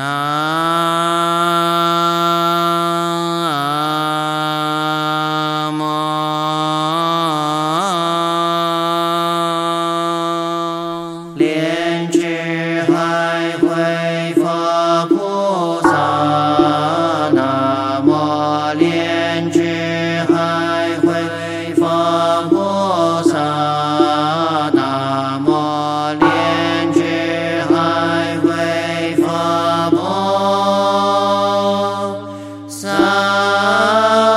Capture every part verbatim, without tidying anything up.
南无莲池海会佛菩萨，南无莲池海会佛菩萨，南无莲池海会佛菩萨。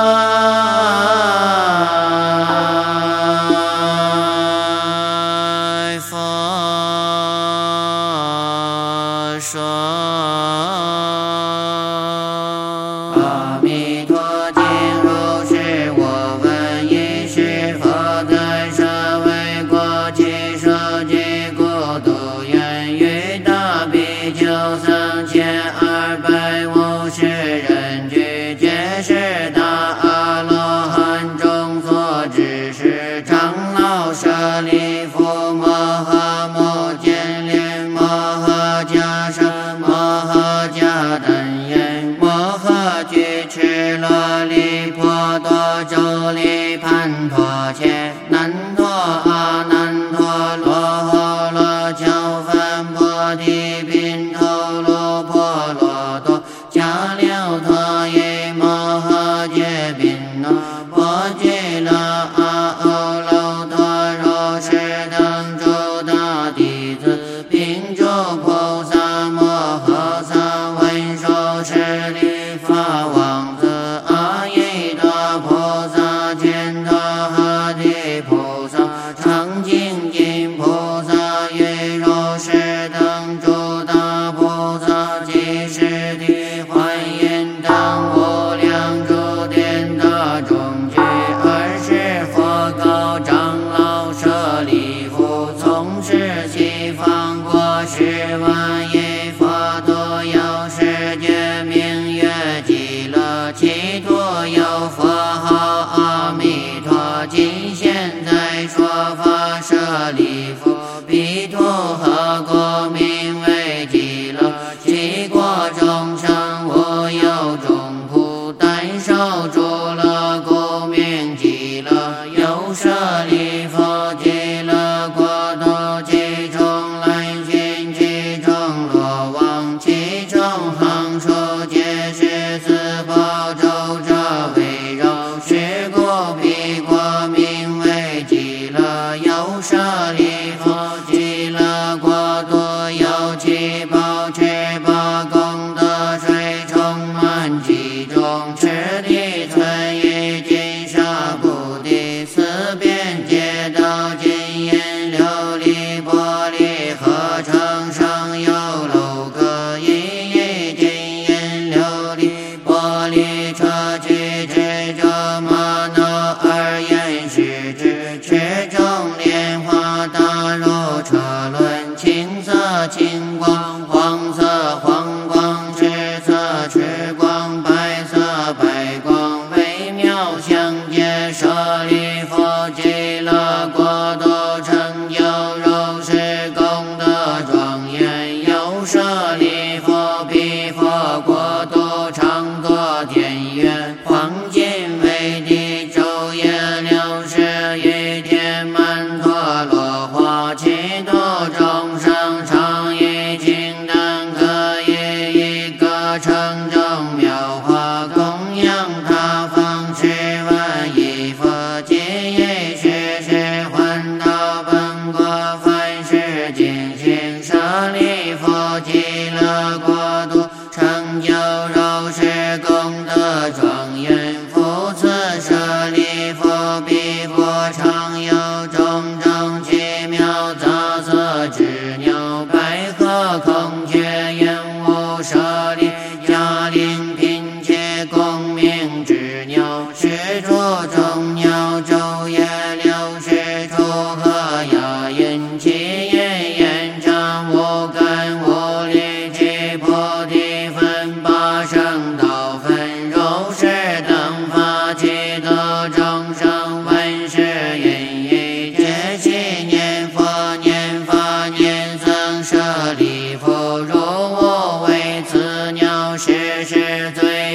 阿弥陀经，如是我闻，一是佛在舍卫国七舍及孤独愿与大比丘三千二百五十人俱，皆是大阿罗汉中所知识长老舍利弗、摩诃目犍连、摩诃迦叶、摩诃迦丹叶、摩诃居赤罗离婆多周利盘陀切难陀阿难陀罗诃罗乔梵波提宾头卢婆罗多迦留陀耶摩诃揭宾那婆俱勒阿耨楼陀罗是等诸大弟子并诸菩萨摩诃萨文殊师利法王子阿逸多菩萨乾陀诃提菩萨常精进菩萨于如是等诸大菩萨及十地幻音等无量诸殿大众俱二十佛告长老舍利弗，从事西方国十万亿佛度有世界名曰极乐，其土有佛号阿弥陀。今现在说法舍利弗，彼土何国名为极乐？其国众生无有众苦，但受诸乐故名极乐。有舍利弗，极乐国土其中来寻，其中罗网，其中行处，皆是四宝周者围绕。是故彼国名为极乐。有舍利弗，极乐国土有七宝，七宝功德水充满其中，赤地存于金沙菩提，四边皆道金银琉璃玻璃合成上有楼阁，一一金银琉璃玻璃车去智者玛那二眼是智，池中莲花大如车轮，青色青光，黄色黄光，赤色赤光，白色白光，微妙相接。舍利弗，极乐国土成就如是功德庄严。有舍利弗，彼佛国土常作田园，黄金为地，昼夜六时于天满陀罗花，其土众生常以金丹可以一个城中妙花供养他方十万亿佛，皆以时时还到本国，凡事尽行。舍利弗，极乐国土成就如是功德庄严。复次舍利弗，彼国常有种种奇妙杂色之鸟，白鹤、孔雀、燕舞、舍利、迦陵、嫔妾、共鸣之鸟，是诸众鸟，昼夜六时出和雅音，其音延长无感无力，其菩提分八圣道分，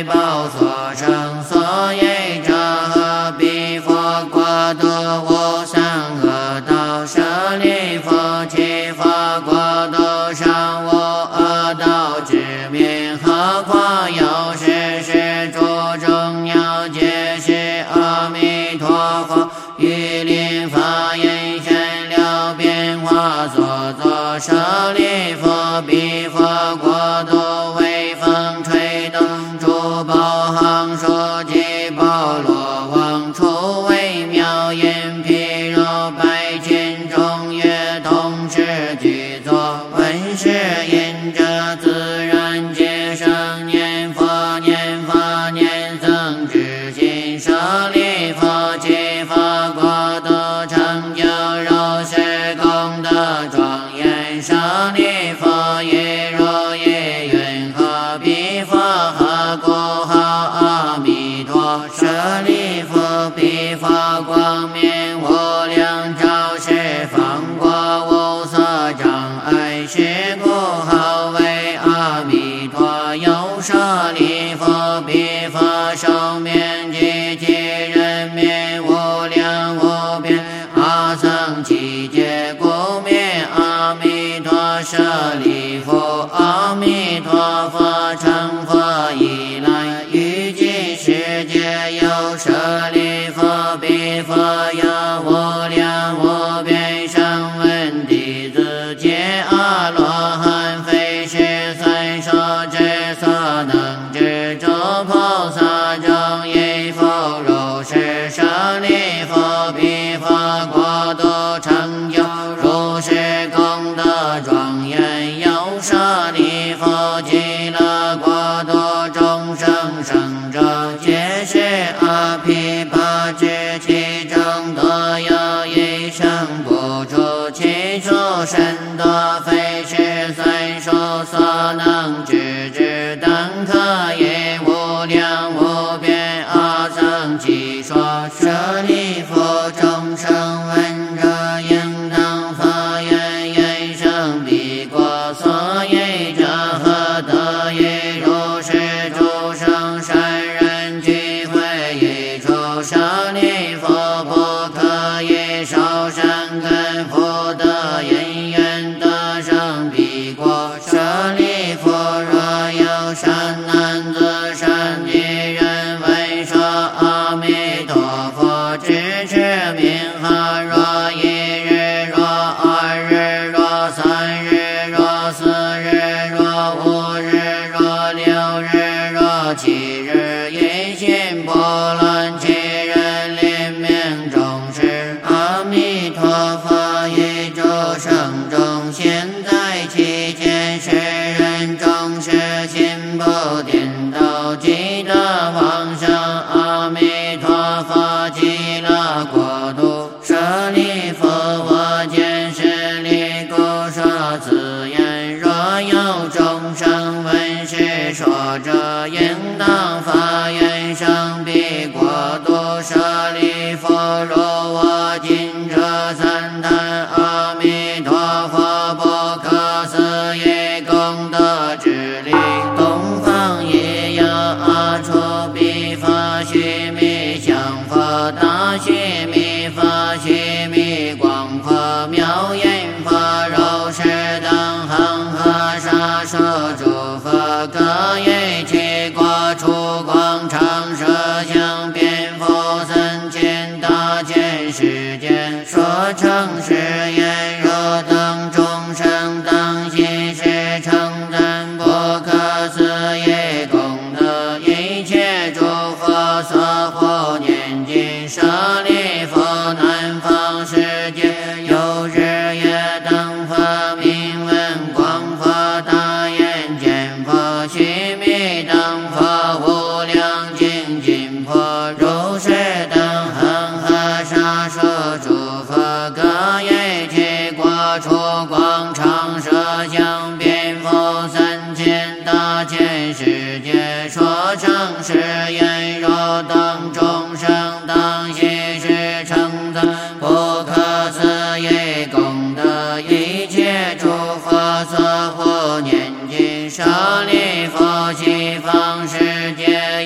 为报所生，所以者何彼佛国度无三恶道，舍利弗，其佛国度上无恶道之名，何况有是是诸众要皆是阿弥陀佛，于临法眼显了变化所作，舍利弗，彼佛国度为风吹动，诸宝行数及宝罗王，出微妙音毗柔百千中乐，同时具作闻是音者，自然皆生念佛念法念僧之心，舍利弗，其佛国度成就如是功德庄严，舍利弗，亦如意云何彼佛何故号阿弥陀，舍利弗，彼佛光明无量，照十方国无所障碍，是故号为阿弥陀。又舍利弗，彼佛寿命及其人民无量无边，阿僧祇劫故名阿弥陀。舍利弗，阿弥陀佛成佛以来，于今世界有舍利弗，彼佛有无量无边声闻弟子，皆阿罗汉，非是算数之所能知，诸菩萨中亦复如是。舍利弗，彼佛国度成就如是功德庄严，又舍利弗，极乐国度众生生者，皆是阿毗跋致，其中多有一生不出，其数甚多，非是算数所能知之，等可以无量无边。阿僧祇说，舍利弗，众生闻者应当发愿，愿生彼国，所以者何得以如是诸生善人聚会一处，舍利弗，不可以受善根福德因缘得生彼国。舍利弗，若有善男子善女人闻说阿弥陀佛之持名号，若一日若二日若三日若四日若五日若六日若七日，一心不乱，其人临命终时，阿弥陀佛于诸生中现在其间，世人终时心不颠倒，积德往生，阿弥陀佛极乐国度。舍利弗，我见是利故说此言，若有众生闻是说者，应当发愿生彼国度。舍利弗，如我今这赞叹阿弥陀佛不可思议功德之力，东方亦有阿处彼佛须弥相佛，大须弥佛须弥光佛，妙音佛，柔实等恒河沙数诸佛，各以其国出光常摄相遍覆三千大千世界，说诚实言，若等众生当悉是称赞不可思议功德，一切诸佛所护念经。舍利弗，南方世界有日月等佛，名闻光佛，大眼见佛，须弥等佛，无量精进佛，如是等恒河沙数诸佛，各以其国出光常摄相遍覆三千大千世界，说诚实言，若等众生当悉是称赞不可思议功德，一切诸佛所护念经。舍利弗，西方世界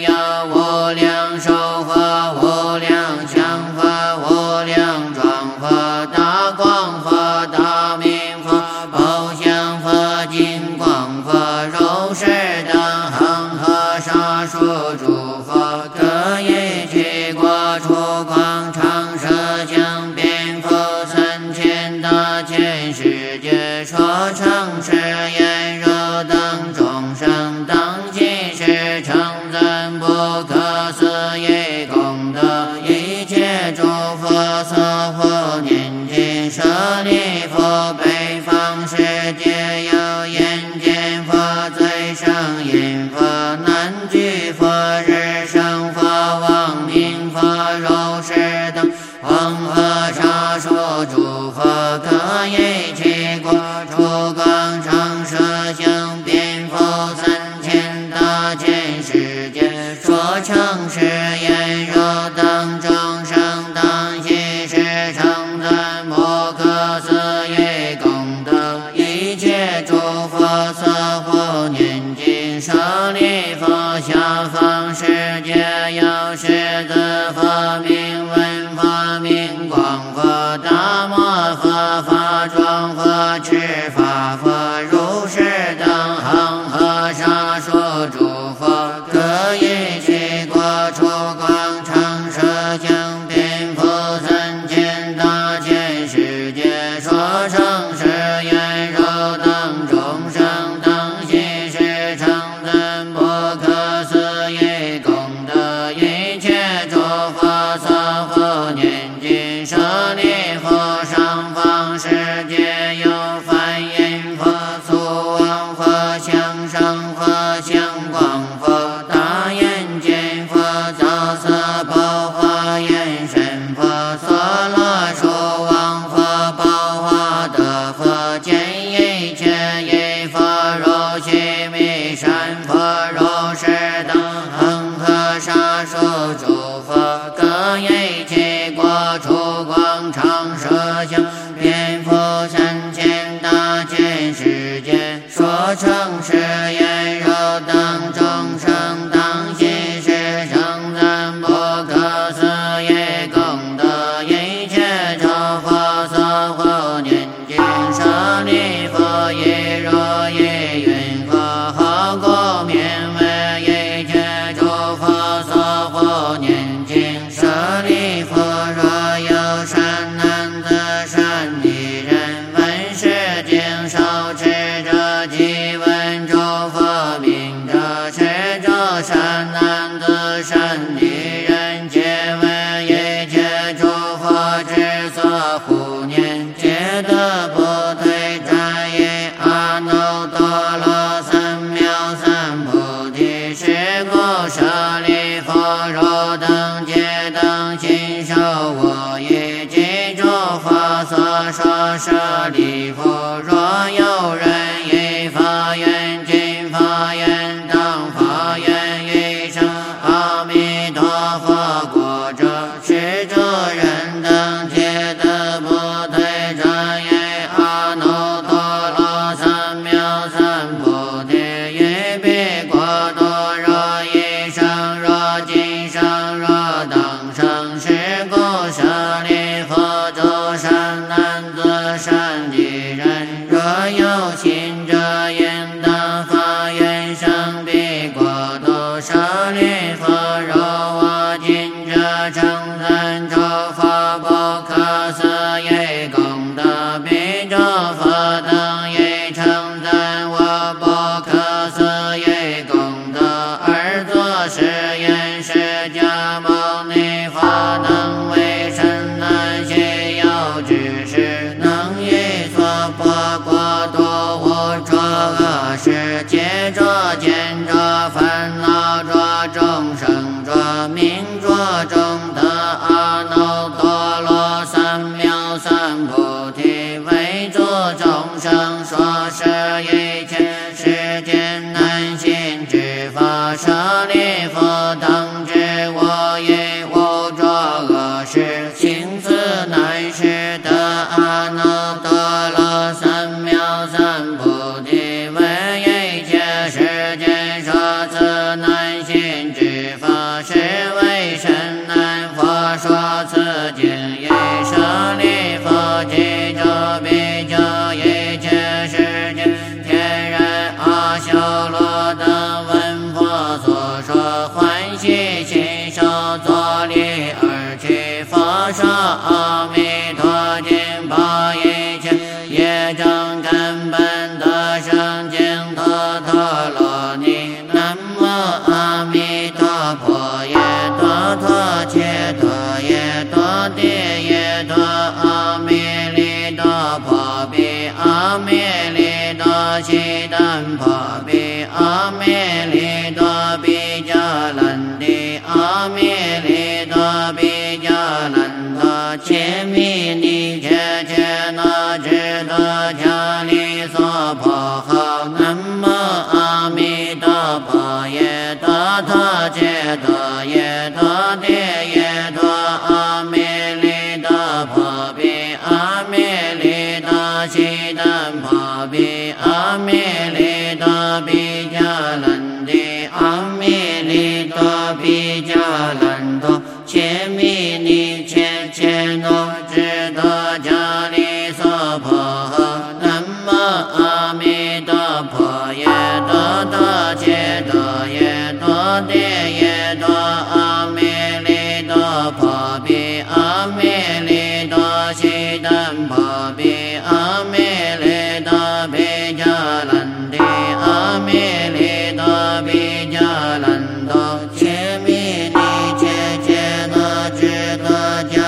佛，得一切过出广长舌将遍覆三千大千世界，说诚实言如等众生当今世称赞不可思议功德，一切诸佛所护念经舍利弗，北方世界有眼见佛、最胜音佛、难具佛、日生佛、王明佛、如是等恒河沙数诸佛，得一切过出广长舌将遍覆三千大千世界，说诚实言如等众生当悉是称赞不可思议功德，一切诸佛所护念经舍利弗，下方世界有狮子佛、名闻佛、名光佛、大摩佛、法庄佛、持法佛、如是等恒河沙数诸佛，得一切过出广长舌将遍覆三千大千世界，说诚实言如等众生当悉是称赞不可思议功德，一切诸佛所护念经舍利弗，上方世界有梵音佛、速王佛、相胜佛、相光佛、大眼见佛、造色宝华眼神佛、娑罗树王佛、宝华德佛、见一切一佛、如须弥山佛、如是等恒河沙数诸佛，各一切过出广长舌将遍覆三千大千世界，说诚实言如等众生当悉是称赞不可思议功德，一切诸佛所护念经舍利弗，一如意云佛，何故名为一切诸佛所护念经舍利弗，若有善男子善女人闻是经受持者，即闻诸佛名者，是诸善男子善女人皆闻一切诸佛之所护念，皆得不退转于阿耨多罗三藐三菩提，是故舍利弗，汝等皆当信受我于即诸佛所说舍利弗，若有人以法愿尽法愿当法愿一生阿弥陀佛国者，是诸人等皆得不退转于阿耨多罗三藐三菩提，于彼国土若一生若今生若当生，是故舍利弗，诸善男子善女人，若有信者应当发愿生彼国土，舍利弗，若我今者称赞诸佛不可思议功德，彼诸佛等亦称赞我不可思议功德，而作是言：释迦牟尼佛能为甚难悉有之事，能以所破国度无着恶事，解着见着烦恼着众生着命着中得阿耨多罗三藐三菩提，为诸众生说是一切世间难信之法，舍利弗，当知我亦无着恶事，行此难事得阿耨多罗三藐三菩提，为一切世间说此难信之法，是为甚难佛说此经也，舍利弗，即着彼就一切世间天人阿修罗等闻佛所说欢喜利心受作力而去佛说阿弥陀经，报一切业障根本得生净土陀罗尼。南无阿弥陀佛，耶多陀切多耶多地耶多阿弥利多婆毗阿弥利多悉单婆毗阿弥利多毗迦兰帝阿弥利多毗迦兰多切弥尼切切那智多迦利娑婆诃。南无阿弥陀佛，耶多陀切多耶多地耶多阿弥利多婆毗阿弥利多悉单婆毗阿弥利多毗迦兰帝阿弥利多毗迦兰多切弥尼切切那智多迦利娑婆诃。南无阿弥陀佛，耶多陀切多耶多地耶多阿弥利多婆毗阿弥利多悉单婆毗阿弥利多毗迦兰帝阿弥利多毗迦兰多切弥尼切切那智多迦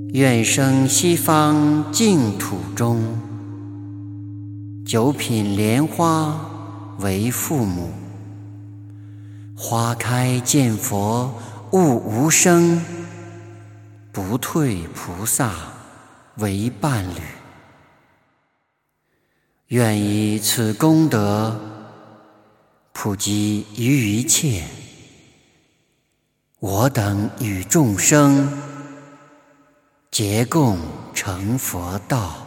愿生西方净土中，九品莲花为父母。花开见佛悟无生，不退菩萨为伴侣。愿以此功德，普及于一切，我等与众生，皆共成佛道。